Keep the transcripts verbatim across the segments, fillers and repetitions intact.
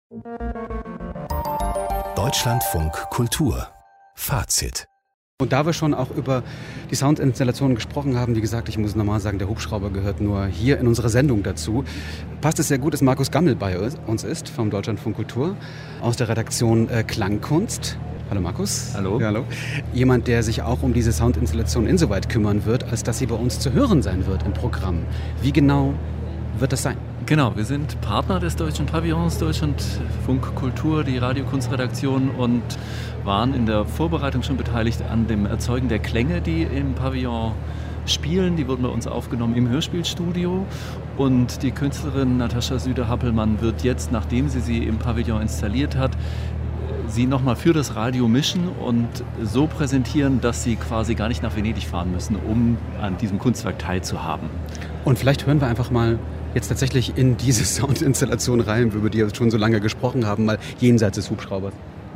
Deutschlandfunk Kultur. Fazit. Und da wir schon auch über die Soundinstallationen gesprochen haben, wie gesagt, ich muss normal sagen, der Hubschrauber gehört nur hier in unsere Sendung dazu, passt es sehr gut, dass Markus Gammel bei uns ist, vom Deutschlandfunk Kultur, aus der Redaktion äh, Klangkunst. Hallo Markus. Hallo. Ja, hallo. Jemand, der sich auch um diese Soundinstallation insoweit kümmern wird, als dass sie bei uns zu hören sein wird im Programm. Wie genau wird das sein? Genau, wir sind Partner des Deutschen Pavillons, Deutschlandfunk Kultur, die Radiokunstredaktion, und waren in der Vorbereitung schon beteiligt an dem Erzeugen der Klänge, die im Pavillon spielen. Die wurden bei uns aufgenommen im Hörspielstudio, und die Künstlerin Natascha Süder-Happelmann wird jetzt, nachdem sie sie im Pavillon installiert hat, sie nochmal für das Radio mischen und so präsentieren, dass sie quasi gar nicht nach Venedig fahren müssen, um an diesem Kunstwerk teilzuhaben. Und vielleicht hören wir einfach mal jetzt tatsächlich in diese Soundinstallation rein, über die wir schon so lange gesprochen haben, mal jenseits des Hubschraubers.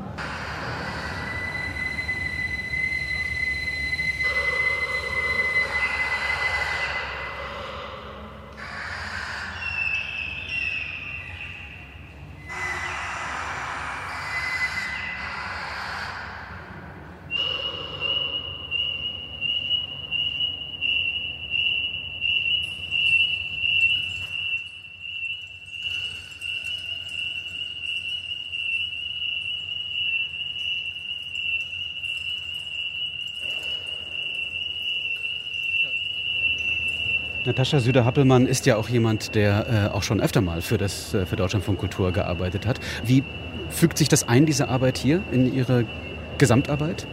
Natascha Süder-Happelmann ist ja auch jemand, der äh, auch schon öfter mal für, das, äh, für Deutschlandfunk Kultur gearbeitet hat. Wie fügt sich das ein, diese Arbeit hier, in Ihre Gesamtarbeit?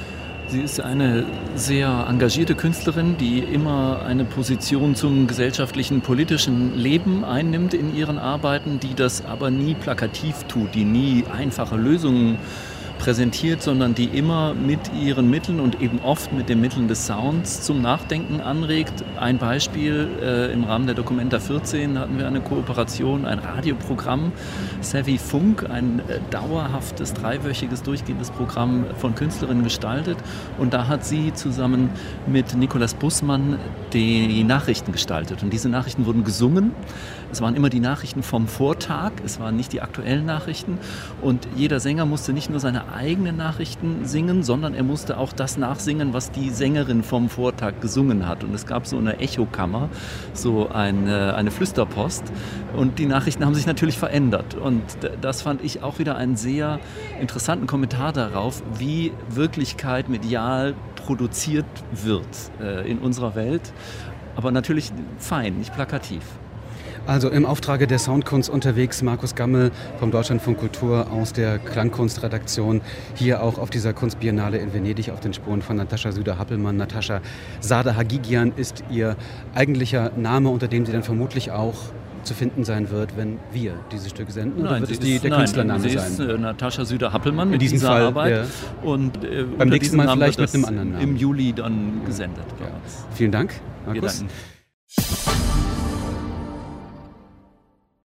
Sie ist eine sehr engagierte Künstlerin, die immer eine Position zum gesellschaftlichen, politischen Leben einnimmt in ihren Arbeiten, die das aber nie plakativ tut, die nie einfache Lösungen präsentiert, sondern die immer mit ihren Mitteln und eben oft mit den Mitteln des Sounds zum Nachdenken anregt. Ein Beispiel, äh, im Rahmen der Documenta vierzehn hatten wir eine Kooperation, ein Radioprogramm, Savvy Funk, ein äh, dauerhaftes, dreiwöchiges, durchgehendes Programm von Künstlerinnen gestaltet, und da hat sie zusammen mit Nikolaus Bussmann die Nachrichten gestaltet, und diese Nachrichten wurden gesungen. Es waren immer die Nachrichten vom Vortag, es waren nicht die aktuellen Nachrichten, und jeder Sänger musste nicht nur seine eigenen Nachrichten singen, sondern er musste auch das nachsingen, was die Sängerin vom Vortag gesungen hat. Und es gab so eine Echokammer, so eine, eine Flüsterpost, und die Nachrichten haben sich natürlich verändert. Und das fand ich auch wieder einen sehr interessanten Kommentar darauf, wie Wirklichkeit medial produziert wird äh, in unserer Welt, aber natürlich fein, nicht plakativ. Also im Auftrage der Soundkunst unterwegs, Markus Gammel vom Deutschlandfunk Kultur aus der Klangkunstredaktion, hier auch auf dieser Kunstbiennale in Venedig auf den Spuren von Natascha Süder-Happelmann. Natascha Sadehagigian ist ihr eigentlicher Name, unter dem sie dann vermutlich auch zu finden sein wird, wenn wir dieses Stück senden? Oder nein, wird es die, die, der nein, Künstlername sie sein? Ist äh, Natascha Süder-Happelmann in mit diesem dieser Fall, Arbeit. Ja. Und äh, beim nächsten Mal vielleicht mit einem das anderen Namen. Im Juli dann gesendet. Ja. Vielen Dank, Markus. Wir danken.